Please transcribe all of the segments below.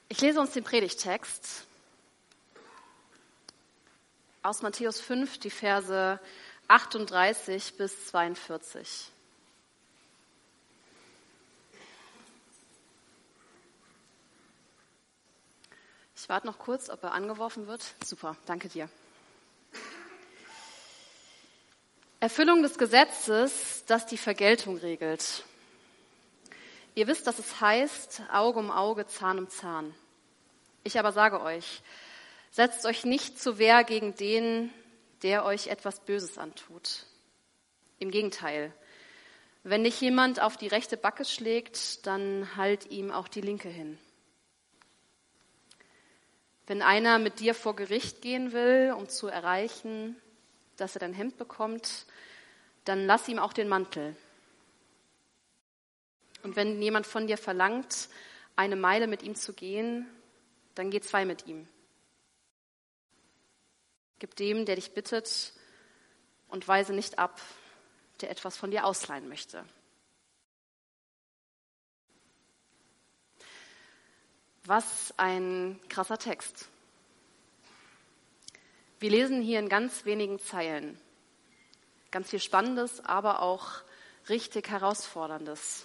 Ich lese uns den Predigttext aus Matthäus 5, die Verse 38 bis 42. Ich warte noch kurz, ob er angeworfen wird. Super, danke dir. Erfüllung des Gesetzes, das die Vergeltung regelt. Ihr wisst, dass es heißt, Auge um Auge, Zahn um Zahn. Ich aber sage euch, setzt euch nicht zur Wehr gegen den, der euch etwas Böses antut. Im Gegenteil, wenn dich jemand auf die rechte Backe schlägt, dann halt ihm auch die linke hin. Wenn einer mit dir vor Gericht gehen will, um zu erreichen, dass er dein Hemd bekommt, dann lass ihm auch den Mantel. Und wenn jemand von dir verlangt, eine Meile mit ihm zu gehen, dann geh 2 mit ihm. Gib dem, der dich bittet, und weise nicht ab, der etwas von dir ausleihen möchte. Was ein krasser Text. Wir lesen hier in ganz wenigen Zeilen ganz viel Spannendes, aber auch richtig Herausforderndes.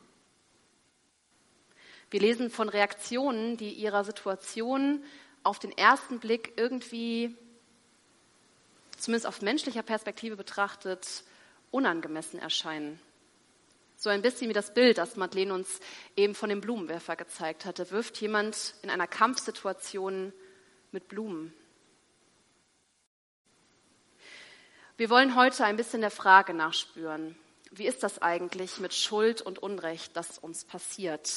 Wir lesen von Reaktionen, die ihrer Situation auf den ersten Blick irgendwie, zumindest auf menschlicher Perspektive betrachtet, unangemessen erscheinen. So ein bisschen wie das Bild, das Madeleine uns eben von dem Blumenwerfer gezeigt hatte. Wirft jemand in einer Kampfsituation mit Blumen. Wir wollen heute ein bisschen der Frage nachspüren. Wie ist das eigentlich mit Schuld und Unrecht, das uns passiert?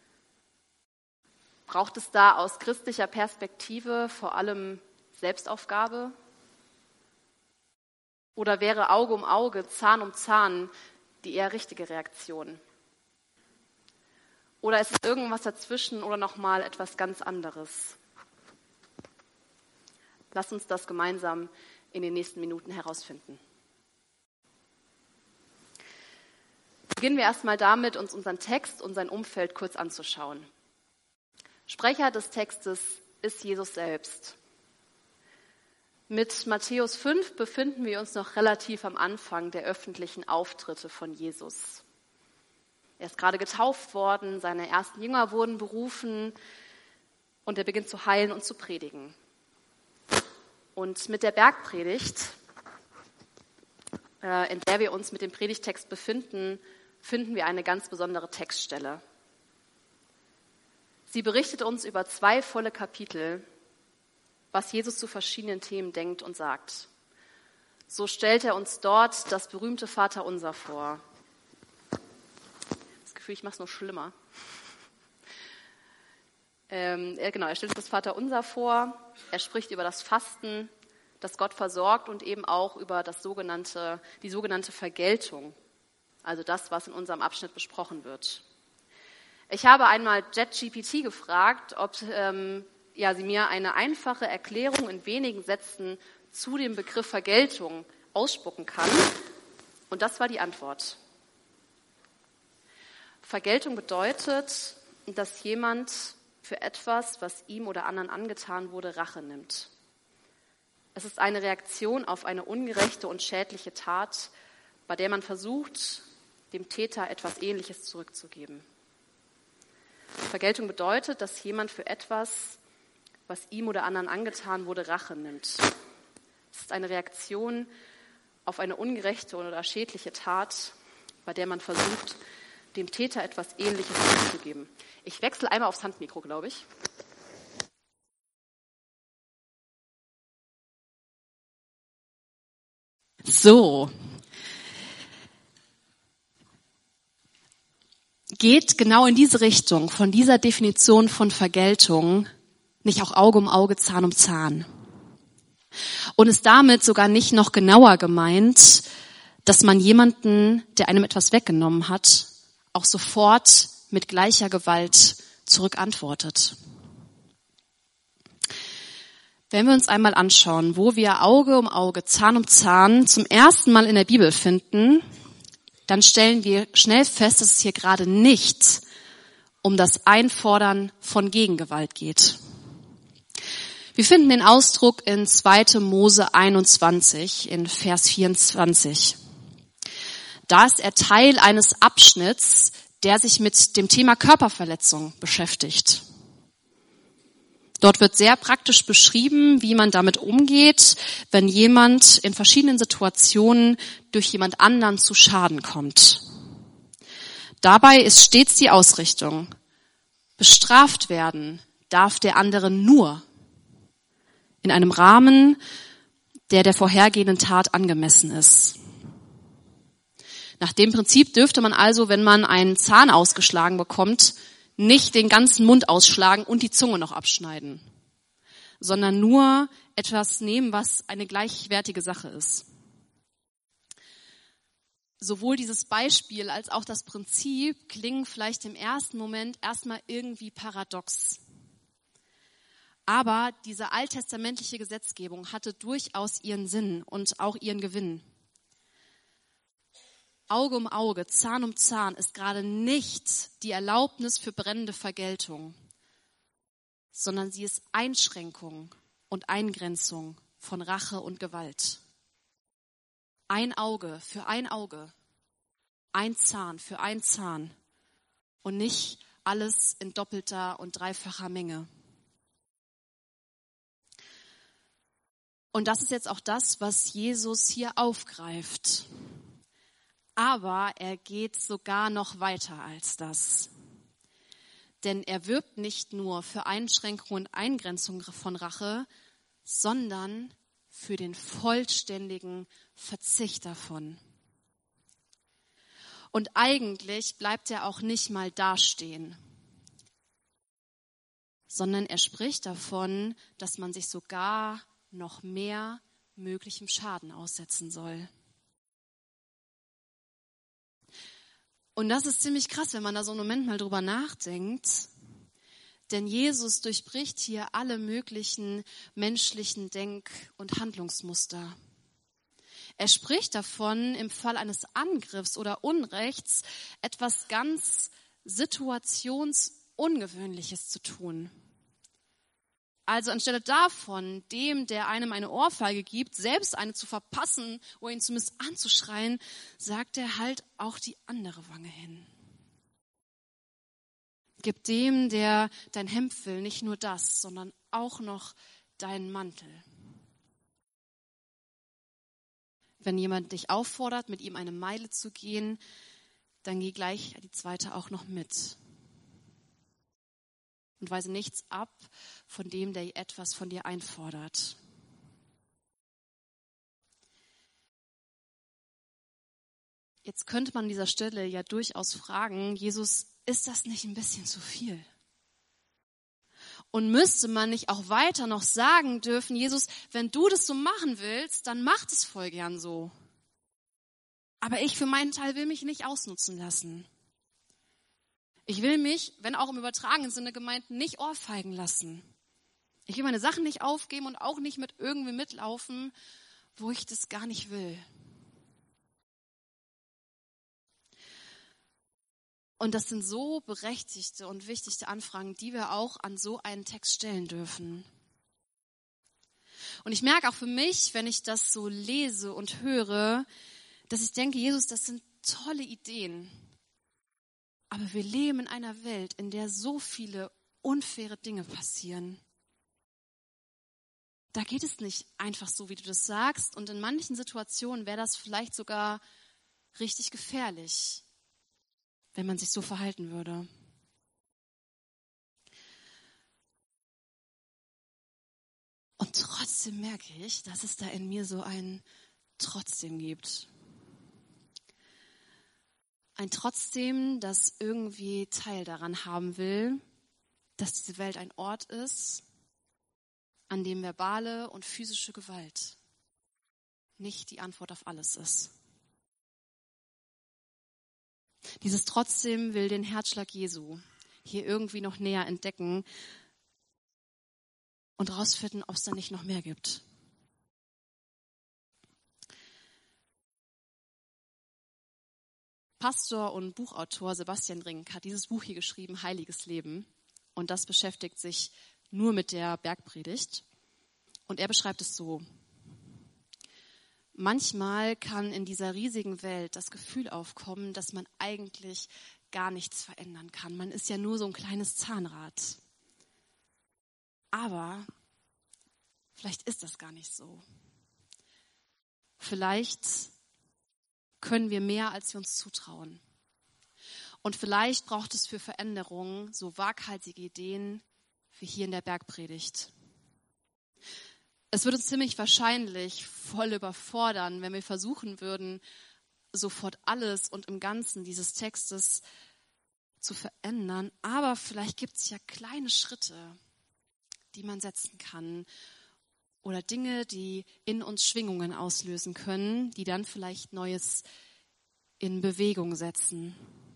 Braucht es da aus christlicher Perspektive vor allem Selbstaufgabe? Oder wäre Auge um Auge, Zahn um Zahn die eher richtige Reaktion? Oder ist es irgendwas dazwischen oder nochmal etwas ganz anderes? Lass uns das gemeinsam in den nächsten Minuten herausfinden. Beginnen wir erstmal damit, uns unseren Text und sein Umfeld kurz anzuschauen. Sprecher des Textes ist Jesus selbst. Mit Matthäus 5 befinden wir uns noch relativ am Anfang der öffentlichen Auftritte von Jesus. Er ist gerade getauft worden, seine ersten Jünger wurden berufen und er beginnt zu heilen und zu predigen. Und mit der Bergpredigt, in der wir uns mit dem Predigttext befinden, finden wir eine ganz besondere Textstelle. Sie berichtet uns über 2 volle Kapitel, was Jesus zu verschiedenen Themen denkt und sagt. So stellt er uns dort das berühmte Vaterunser vor. Das Gefühl, ich mache es nur schlimmer. Er stellt uns das Vaterunser vor, er spricht über das Fasten, das Gott versorgt und eben auch über die sogenannte Vergeltung, also das, was in unserem Abschnitt besprochen wird. Ich habe einmal ChatGPT gefragt, ob sie mir eine einfache Erklärung in wenigen Sätzen zu dem Begriff Vergeltung ausspucken kann. Und das war die Antwort. Vergeltung bedeutet, dass jemand für etwas, was ihm oder anderen angetan wurde, Rache nimmt. Es ist eine Reaktion auf eine ungerechte und schädliche Tat, bei der man versucht, dem Täter etwas Ähnliches zurückzugeben. Vergeltung bedeutet, dass jemand für etwas, was ihm oder anderen angetan wurde, Rache nimmt. Es ist eine Reaktion auf eine ungerechte oder schädliche Tat, bei der man versucht, dem Täter etwas Ähnliches zurückzugeben. Ich wechsle einmal aufs Handmikro, glaube ich. So. Geht genau in diese Richtung, von dieser Definition von Vergeltung, nicht auch Auge um Auge, Zahn um Zahn? Und ist damit sogar nicht noch genauer gemeint, dass man jemanden, der einem etwas weggenommen hat, auch sofort mit gleicher Gewalt zurückantwortet? Wenn wir uns einmal anschauen, wo wir Auge um Auge, Zahn um Zahn zum ersten Mal in der Bibel finden, dann stellen wir schnell fest, dass es hier gerade nicht um das Einfordern von Gegengewalt geht. Wir finden den Ausdruck in 2. Mose 21 in Vers 24. Da ist er Teil eines Abschnitts, der sich mit dem Thema Körperverletzung beschäftigt. Dort wird sehr praktisch beschrieben, wie man damit umgeht, wenn jemand in verschiedenen Situationen durch jemand anderen zu Schaden kommt. Dabei ist stets die Ausrichtung: Bestraft werden darf der andere nur in einem Rahmen, der der vorhergehenden Tat angemessen ist. Nach dem Prinzip dürfte man also, wenn man einen Zahn ausgeschlagen bekommt, nicht den ganzen Mund ausschlagen und die Zunge noch abschneiden, sondern nur etwas nehmen, was eine gleichwertige Sache ist. Sowohl dieses Beispiel als auch das Prinzip klingen vielleicht im ersten Moment erstmal irgendwie paradox. Aber diese alttestamentliche Gesetzgebung hatte durchaus ihren Sinn und auch ihren Gewinn. Auge um Auge, Zahn um Zahn ist gerade nicht die Erlaubnis für brennende Vergeltung, sondern sie ist Einschränkung und Eingrenzung von Rache und Gewalt. Ein Auge für ein Auge, ein Zahn für ein Zahn und nicht alles in doppelter und dreifacher Menge. Und das ist jetzt auch das, was Jesus hier aufgreift. Aber er geht sogar noch weiter als das. Denn er wirbt nicht nur für Einschränkung und Eingrenzung von Rache, sondern für den vollständigen Verzicht davon. Und eigentlich bleibt er auch nicht mal dastehen, sondern er spricht davon, dass man sich sogar noch mehr möglichem Schaden aussetzen soll. Und das ist ziemlich krass, wenn man da so einen Moment mal drüber nachdenkt. Denn Jesus durchbricht hier alle möglichen menschlichen Denk- und Handlungsmuster. Er spricht davon, im Fall eines Angriffs oder Unrechts etwas ganz Situationsungewöhnliches zu tun. Also anstelle davon, dem, der einem eine Ohrfeige gibt, selbst eine zu verpassen oder ihn zumindest anzuschreien, sagt er halt auch die andere Wange hin. Gib dem, der dein Hemd will, nicht nur das, sondern auch noch deinen Mantel. Wenn jemand dich auffordert, mit ihm eine Meile zu gehen, dann geh gleich die zweite auch noch mit. Und weise nichts ab von dem, der etwas von dir einfordert. Jetzt könnte man an dieser Stelle ja durchaus fragen, Jesus, ist das nicht ein bisschen zu viel? Und müsste man nicht auch weiter noch sagen dürfen, Jesus, wenn du das so machen willst, dann mach das voll gern so. Aber ich für meinen Teil will mich nicht ausnutzen lassen. Ich will mich, wenn auch im übertragenen Sinne gemeint, nicht ohrfeigen lassen. Ich will meine Sachen nicht aufgeben und auch nicht mit irgendwie mitlaufen, wo ich das gar nicht will. Und das sind so berechtigte und wichtige Anfragen, die wir auch an so einen Text stellen dürfen. Und ich merke auch für mich, wenn ich das so lese und höre, dass ich denke, Jesus, das sind tolle Ideen. Aber wir leben in einer Welt, in der so viele unfaire Dinge passieren. Da geht es nicht einfach so, wie du das sagst. Und in manchen Situationen wäre das vielleicht sogar richtig gefährlich, wenn man sich so verhalten würde. Und trotzdem merke ich, dass es da in mir so ein Trotzdem gibt. Ein Trotzdem, das irgendwie Teil daran haben will, dass diese Welt ein Ort ist, an dem verbale und physische Gewalt nicht die Antwort auf alles ist. Dieses Trotzdem will den Herzschlag Jesu hier irgendwie noch näher entdecken und rausfinden, ob es da nicht noch mehr gibt. Pastor und Buchautor Sebastian Rink hat dieses Buch hier geschrieben, Heiliges Leben. Und das beschäftigt sich nur mit der Bergpredigt. Und er beschreibt es so: Manchmal kann in dieser riesigen Welt das Gefühl aufkommen, dass man eigentlich gar nichts verändern kann. Man ist ja nur so ein kleines Zahnrad. Aber vielleicht ist das gar nicht so. Vielleicht können wir mehr, als wir uns zutrauen. Und vielleicht braucht es für Veränderungen so waghalsige Ideen wie hier in der Bergpredigt. Es würde uns ziemlich wahrscheinlich voll überfordern, wenn wir versuchen würden, sofort alles und im Ganzen dieses Textes zu verändern. Aber vielleicht gibt es ja kleine Schritte, die man setzen kann. Oder Dinge, die in uns Schwingungen auslösen können, die dann vielleicht Neues in Bewegung setzen.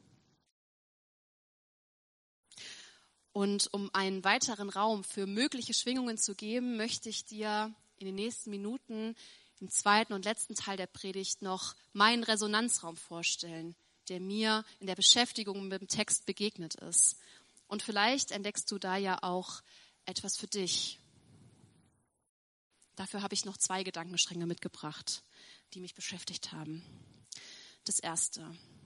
Und um einen weiteren Raum für mögliche Schwingungen zu geben, möchte ich dir in den nächsten Minuten im zweiten und letzten Teil der Predigt noch meinen Resonanzraum vorstellen, der mir in der Beschäftigung mit dem Text begegnet ist. Und vielleicht entdeckst du da ja auch etwas für dich. Dafür habe ich noch 2 Gedankenstränge mitgebracht, die mich beschäftigt haben. Das erste: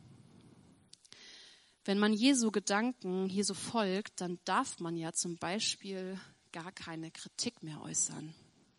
Wenn man Jesu Gedanken hier so folgt, dann darf man ja zum Beispiel gar keine Kritik mehr äußern.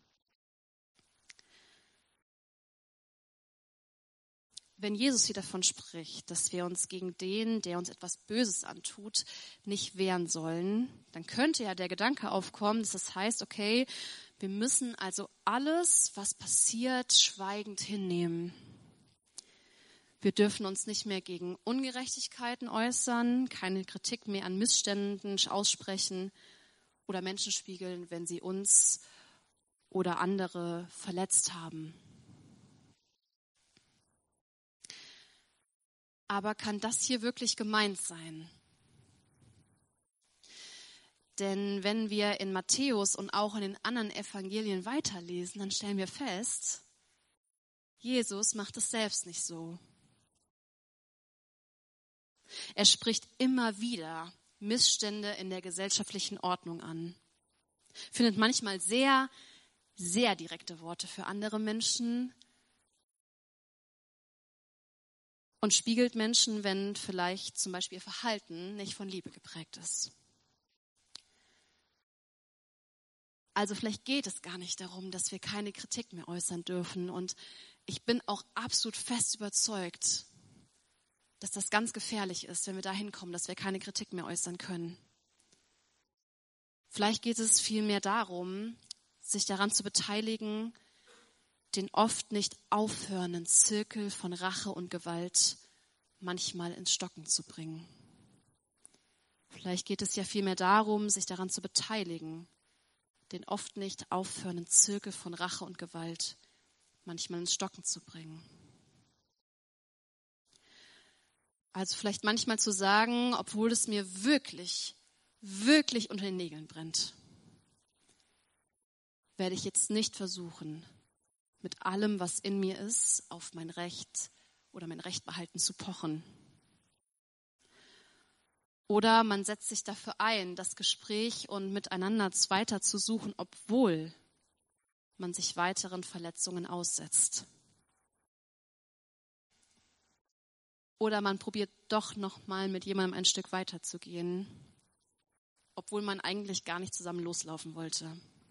Wenn Jesus hier davon spricht, dass wir uns gegen den, der uns etwas Böses antut, nicht wehren sollen, dann könnte ja der Gedanke aufkommen, dass das heißt, okay, wir müssen also alles, was passiert, schweigend hinnehmen. Wir dürfen uns nicht mehr gegen Ungerechtigkeiten äußern, keine Kritik mehr an Missständen aussprechen oder Menschen spiegeln, wenn sie uns oder andere verletzt haben. Aber kann das hier wirklich gemeint sein? Denn wenn wir in Matthäus und auch in den anderen Evangelien weiterlesen, dann stellen wir fest, Jesus macht es selbst nicht so. Er spricht immer wieder Missstände in der gesellschaftlichen Ordnung an, findet manchmal sehr, sehr direkte Worte für andere Menschen und spiegelt Menschen, wenn vielleicht zum Beispiel ihr Verhalten nicht von Liebe geprägt ist. Also vielleicht geht es gar nicht darum, dass wir keine Kritik mehr äußern dürfen. Und ich bin auch absolut fest überzeugt, dass das ganz gefährlich ist, wenn wir dahin kommen, dass wir keine Kritik mehr äußern können. Vielleicht geht es vielmehr darum, sich daran zu beteiligen, den oft nicht aufhörenden Zirkel von Rache und Gewalt manchmal ins Stocken zu bringen. Vielleicht geht es ja vielmehr darum, sich daran zu beteiligen, den oft nicht aufhörenden Zirkel von Rache und Gewalt manchmal ins Stocken zu bringen. Also vielleicht manchmal zu sagen, obwohl es mir wirklich, wirklich unter den Nägeln brennt, werde ich jetzt nicht versuchen, mit allem, was in mir ist, auf mein Recht oder mein Rechtbehalten zu pochen. Oder man setzt sich dafür ein, das Gespräch und miteinander weiter zu suchen, obwohl man sich weiteren Verletzungen aussetzt. Oder man probiert doch nochmal mit jemandem ein Stück weiterzugehen, obwohl man eigentlich gar nicht zusammen loslaufen wollte.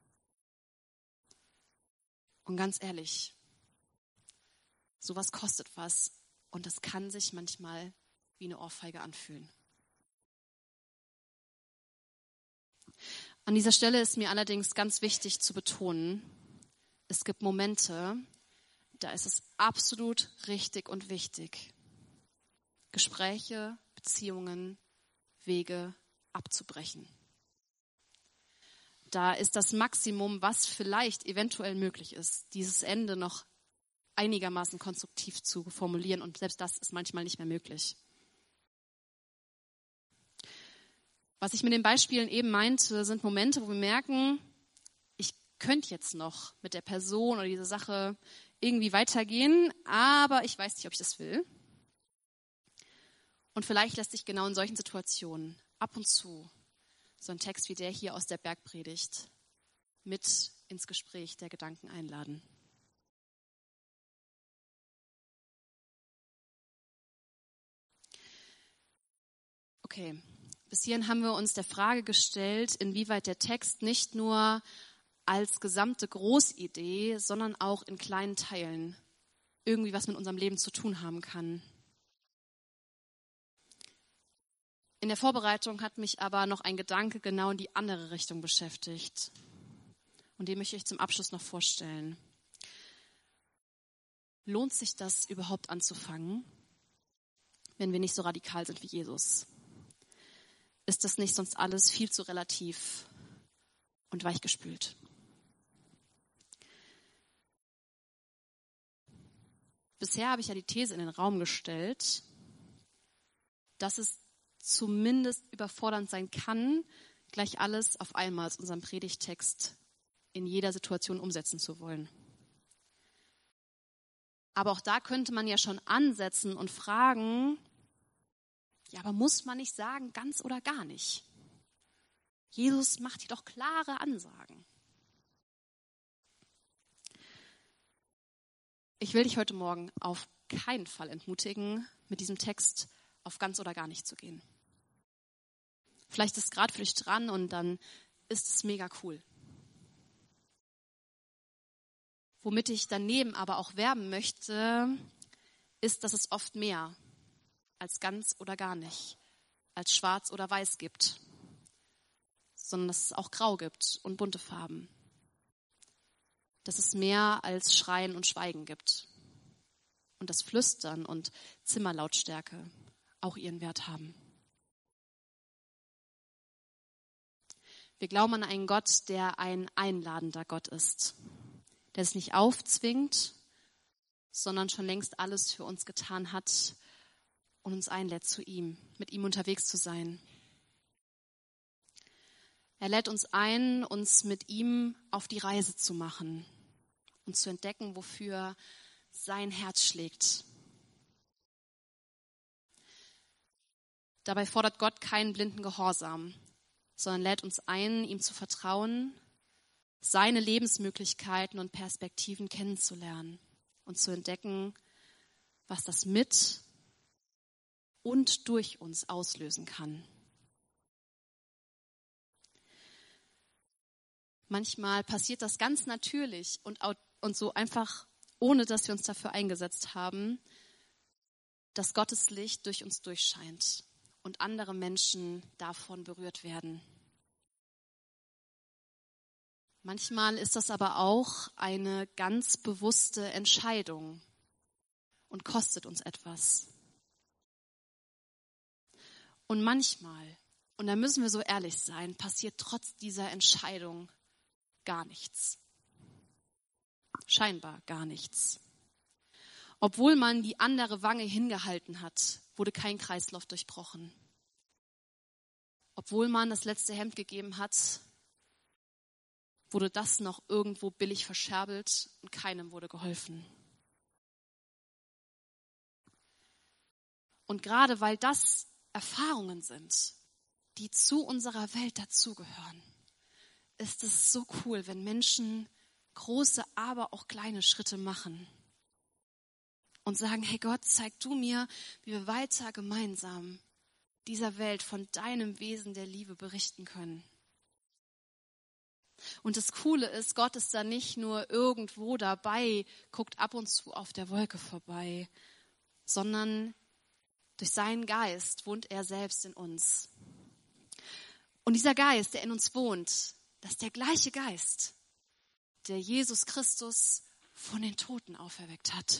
Und ganz ehrlich, sowas kostet was und das kann sich manchmal wie eine Ohrfeige anfühlen. An dieser Stelle ist mir allerdings ganz wichtig zu betonen, es gibt Momente, da ist es absolut richtig und wichtig, Gespräche, Beziehungen, Wege abzubrechen. Da ist das Maximum, was vielleicht eventuell möglich ist, dieses Ende noch einigermaßen konstruktiv zu formulieren und selbst das ist manchmal nicht mehr möglich. Was ich mit den Beispielen eben meinte, sind Momente, wo wir merken, ich könnte jetzt noch mit der Person oder dieser Sache irgendwie weitergehen, aber ich weiß nicht, ob ich das will. Und vielleicht lässt sich genau in solchen Situationen ab und zu so ein Text wie der hier aus der Bergpredigt mit ins Gespräch der Gedanken einladen. Okay, bis hierhin haben wir uns der Frage gestellt, inwieweit der Text nicht nur als gesamte Großidee, sondern auch in kleinen Teilen irgendwie was mit unserem Leben zu tun haben kann. In der Vorbereitung hat mich aber noch ein Gedanke genau in die andere Richtung beschäftigt. Und den möchte ich zum Abschluss noch vorstellen. Lohnt sich das überhaupt anzufangen, wenn wir nicht so radikal sind wie Jesus? Ist das nicht sonst alles viel zu relativ und weichgespült? Bisher habe ich ja die These in den Raum gestellt, dass es zumindest überfordernd sein kann, gleich alles auf einmal aus unserem Predigttext in jeder Situation umsetzen zu wollen. Aber auch da könnte man ja schon ansetzen und fragen, ja, aber muss man nicht sagen, ganz oder gar nicht? Jesus macht hier doch klare Ansagen. Ich will dich heute Morgen auf keinen Fall entmutigen, mit diesem Text auf ganz oder gar nicht zu gehen. Vielleicht ist es gerade für dich dran und dann ist es mega cool. Womit ich daneben aber auch werben möchte, ist, dass es oft mehr als ganz oder gar nicht, als schwarz oder weiß gibt, sondern dass es auch grau gibt und bunte Farben. Dass es mehr als Schreien und Schweigen gibt und dass Flüstern und Zimmerlautstärke auch ihren Wert haben. Wir glauben an einen Gott, der ein einladender Gott ist, der es nicht aufzwingt, sondern schon längst alles für uns getan hat und uns einlädt zu ihm, mit ihm unterwegs zu sein. Er lädt uns ein, uns mit ihm auf die Reise zu machen und zu entdecken, wofür sein Herz schlägt. Dabei fordert Gott keinen blinden Gehorsam, sondern lädt uns ein, ihm zu vertrauen, seine Lebensmöglichkeiten und Perspektiven kennenzulernen und zu entdecken, was das mit und durch uns auslösen kann. Manchmal passiert das ganz natürlich und so einfach, ohne dass wir uns dafür eingesetzt haben, dass Gottes Licht durch uns durchscheint und andere Menschen davon berührt werden. Manchmal ist das aber auch eine ganz bewusste Entscheidung und kostet uns etwas. Und manchmal, und da müssen wir so ehrlich sein, passiert trotz dieser Entscheidung gar nichts. Scheinbar gar nichts. Obwohl man die andere Wange hingehalten hat, wurde kein Kreislauf durchbrochen. Obwohl man das letzte Hemd gegeben hat, wurde das noch irgendwo billig verscherbelt und keinem wurde geholfen. Und gerade weil das Erfahrungen sind, die zu unserer Welt dazugehören, ist es so cool, wenn Menschen große, aber auch kleine Schritte machen und sagen, hey Gott, zeig du mir, wie wir weiter gemeinsam dieser Welt von deinem Wesen der Liebe berichten können. Und das Coole ist, Gott ist da nicht nur irgendwo dabei, guckt ab und zu auf der Wolke vorbei, sondern durch seinen Geist wohnt er selbst in uns. Und dieser Geist, der in uns wohnt, das ist der gleiche Geist, der Jesus Christus von den Toten auferweckt hat.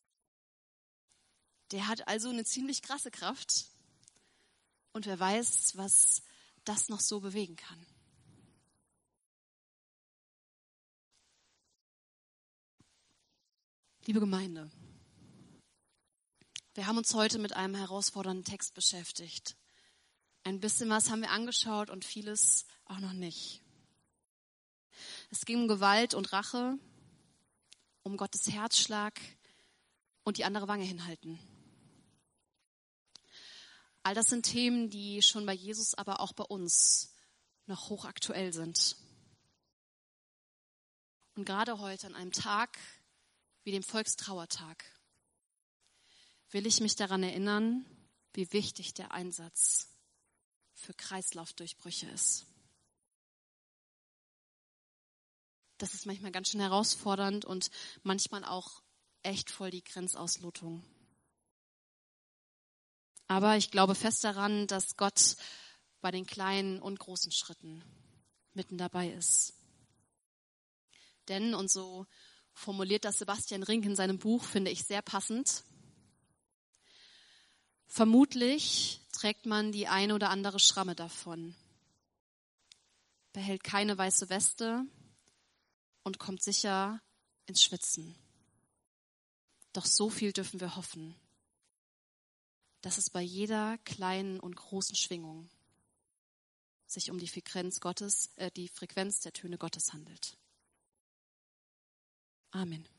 Der hat also eine ziemlich krasse Kraft. Und wer weiß, was das noch so bewegen kann. Liebe Gemeinde, wir haben uns heute mit einem herausfordernden Text beschäftigt. Ein bisschen was haben wir angeschaut und vieles auch noch nicht. Es ging um Gewalt und Rache, um Gottes Herzschlag und die andere Wange hinhalten. All das sind Themen, die schon bei Jesus, aber auch bei uns noch hochaktuell sind. Und gerade heute an einem Tag wie dem Volkstrauertag will ich mich daran erinnern, wie wichtig der Einsatz für Kreislaufdurchbrüche ist. Das ist manchmal ganz schön herausfordernd und manchmal auch echt voll die Grenzauslotung. Aber ich glaube fest daran, dass Gott bei den kleinen und großen Schritten mitten dabei ist. Denn, und so formuliert das Sebastian Rink in seinem Buch, finde ich sehr passend, vermutlich trägt man die eine oder andere Schramme davon, behält keine weiße Weste und kommt sicher ins Schwitzen. Doch so viel dürfen wir hoffen, dass es bei jeder kleinen und großen Schwingung sich um die Frequenz der Töne Gottes handelt. Amen.